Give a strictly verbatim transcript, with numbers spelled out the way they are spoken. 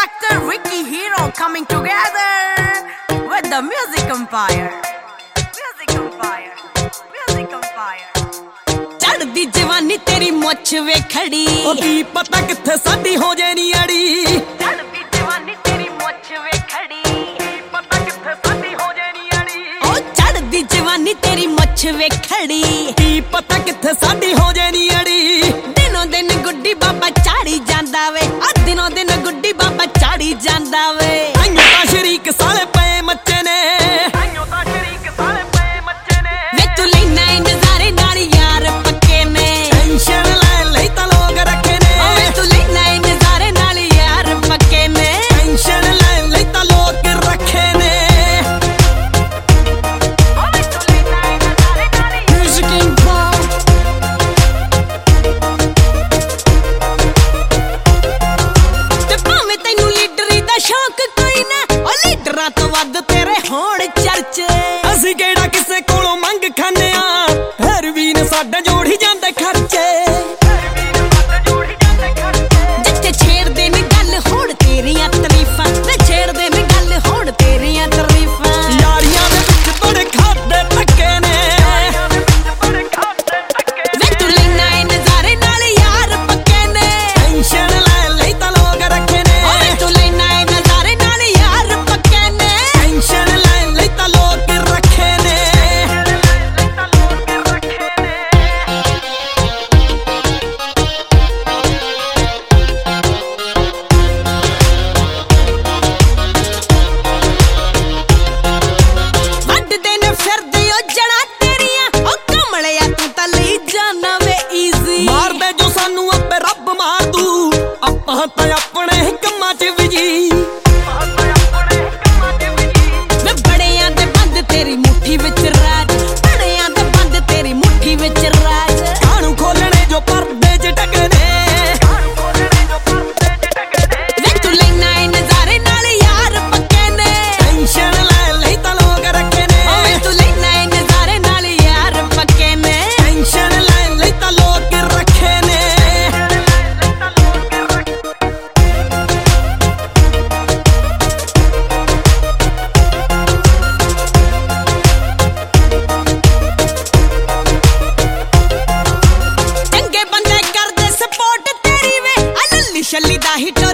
actor Vicky Hero coming together with the Music Empire. Music Empire. Music Empire. ਚੜਦੀ ਜਵਾਨੀ ਤੇਰੀ ਮੁੱਛ ਵੇ ਖੜੀ, ਉਹ ਕੀ ਪਤਾ ਕਿੱਥੇ ਸਾਡੀ ਹੋ ਜੇ ਨੀ ਅੜੀ। ਚੜਦੀ ਜਵਾਨੀ ਤੇਰੀ ਮੁੱਛ ਵੇ ਖੜੀ, ਕੀ ਪਤਾ ਕਿੱਥੇ ਸਾਡੀ ਹੋ ਜੇ ਨੀ ਅੜੀ। ਉਹ ਚੜਦੀ ਜਵਾਨੀ ਤੇਰੀ ਮੁੱਛ ਵੇ ਖੜੀ, ਕੀ ਪਤਾ ਕਿੱਥੇ ਸਾਡੀ ਹੋ ਜੇ ਨੀ ਅੜੀ। ਦਿਨੋਂ ਦਿਨ ਗੁੱਡੀ ਬਾਬਾ ਚਾੜੀ ਜਾਂਦਾ ਵੇ, ਆ ਦਿਨੋਂ ਦਿਨ ਗੁੱਡੀ ਬਾਬਾ ਚਾੜੀ ਜਾਂਦਾ ਵੇ। ਆਈਓ ਤਾਂ ਸ਼ਰੀਕ ਸਾਲੇ ਪਏ ਮੱਚੇ ਨੇ, ਆਈਓ ਤਾਂ ਸ਼ਰੀਕ ਸਾਲੇ ਪਏ ਮੱਚੇ ਨੇ। ਵੇ ਤੂੰ ਲੈਣਾ ਏ ਨਜ਼ਾਰੇ ਨਾਲ ਯਾਰ ਪੱਕੇ ਨੇ, ਟੈਨਸ਼ਨ ਲੈ ਲਈ ਤਾਂ ਲੋਕ ਰੱਖੇ ਨੇ। ਵੇ ਤੂੰ ਲੈਣਾ ਏ ਨਜ਼ਾਰੇ ਨਾਲ ਯਾਰ ਪੱਕੇ ਨੇ, ਟੈਨਸ਼ਨ ਲੈ ਲਈ ਤਾਂ ਲੋਕ ਰੱਖੇ ਨੇ। ਸ਼ੌਕ ਕੋਈ ਨਾ, ਉਹ ਲੀਡਰਾਂ ਤੋਂ ਵੱਧ ਤੇਰੇ ਹੋਣ ਚਰਚੇ। ਅਸੀਂ ਕਿਹੜਾ ਕਿਸੇ ਕੋਲੋਂ ਮੰਗ ਖਾਨੇ ਆ, ਫਿਰ ਵੀ ਨੇ ਸਾਡਾ ਜੋੜੀ ਜਾਂਦੇ ਖਰਚੇ। ਜਿੱਥੇ ਛੇੜਦੇ ਨੇ ਗੱਲ ਹੁਣ ਤੇਰੀਆਂ ਤਾਰੀਫਾਂ, ਤੇ ਛੇੜਦੇ ਨੇ ਗੱਲ ਹੁਣ ਤੇਰੀਆਂ ਤਾਰੀਫਾਂ। ਯਾਰੀਆਂ ਦੇ ਵਿੱਚ ਬੜੇ ਖਾਦੇ ਧੱਕੇ ਨੇ, ਵੇ ਤੂੰ ਲੈਣਾ ਏ ਨਜ਼ਾਰੇ ਨਾਲ ਯਾਰ ਪੱਕੇ ਨੇ। ਟੈਨਸ਼ਨ ਲੈ ਲਈ ਤਾਂ ਲੋਕ ਰੱਖੇ ਨੇ। ਵੇ ਤੂੰ ਲੈਣਾ ਏ ਨਜ਼ਾਰੇ ਨਾਲ ਯਾਰ ਪੱਕੇ ਨੇ, ਟੈਨਸ਼ਨ ਲੈ ਲਈ ਤਾਂ ਲੋਕ ਰੱਖੇ ਨੇ। ਵੱਢਦੇ ਨੇ ਫਿਰਦੇ ਉਹ ਜੜਾਂ ਤੇਰੀਆਂ, ਉਹ ਕਮਲਿਆ ਤੂੰ ਤਾਂ ਲਈ ਜਾਨਾ ਵੇ ਈਜ਼ੀ। ਮਾਰਦੇ ਜੋ ਸਾਨੂੰ ਆਪੇ ਰੱਬ ਮਾਰ ਦੂ, ਆਪਾਂ ਤਾਂ ਆਪਣੇ ਕੰਮਾਂ 'ਚ ਬਿਜੀ। ਵੇ ਬੜਿਆਂ ਦੇ ਬੰਦ ਤੇਰੀ ਮੁੱਠੀ ਵਿੱਚ ਰਾਜ, ਬੜਿਆਂ ਦੇ ਬੰਦ ਤੇਰੀ ਮੁੱਠੀ ਵਿੱਚ ਰਾਜ। ਕਾਹਨੂੰ ਖੋਲਣੇ ਜੋ ਪਰਦੇ 'ਚ ਟਕੇ ਨੇ, ਵੇ ਤੂੰ ਲੈਣਾ ਏ ਨਜ਼ਾਰੇ ਨਾਲ ਯਾਰ ਪੱਕੇ ਨੇ। ਟੈਨਸ਼ਨ ਲੈ ਲਈ ਤਾਂ ਲੋਕ ਰੱਖੇ ਨੇ। ਵੇ ਤੂੰ ਲੈਣਾ ਏ ਨਜ਼ਾਰੇ ਨਾਲ ਯਾਰ ਪੱਕੇ ਨੇ, ਟੈਨਸ਼ਨ ਲੈ ਲਈ ਤਾਂ ਲੋਕ ਰੱਖੇ ਨੇ। ਚੰਗੇ ਬੰਦੇ ਕਰਦੇ ਸਪੋਰਟ ਤੇਰੀ ਵੇ, ਆ ਲੱਲੀ ਛੱਲੀ ਦਾ ਹੀ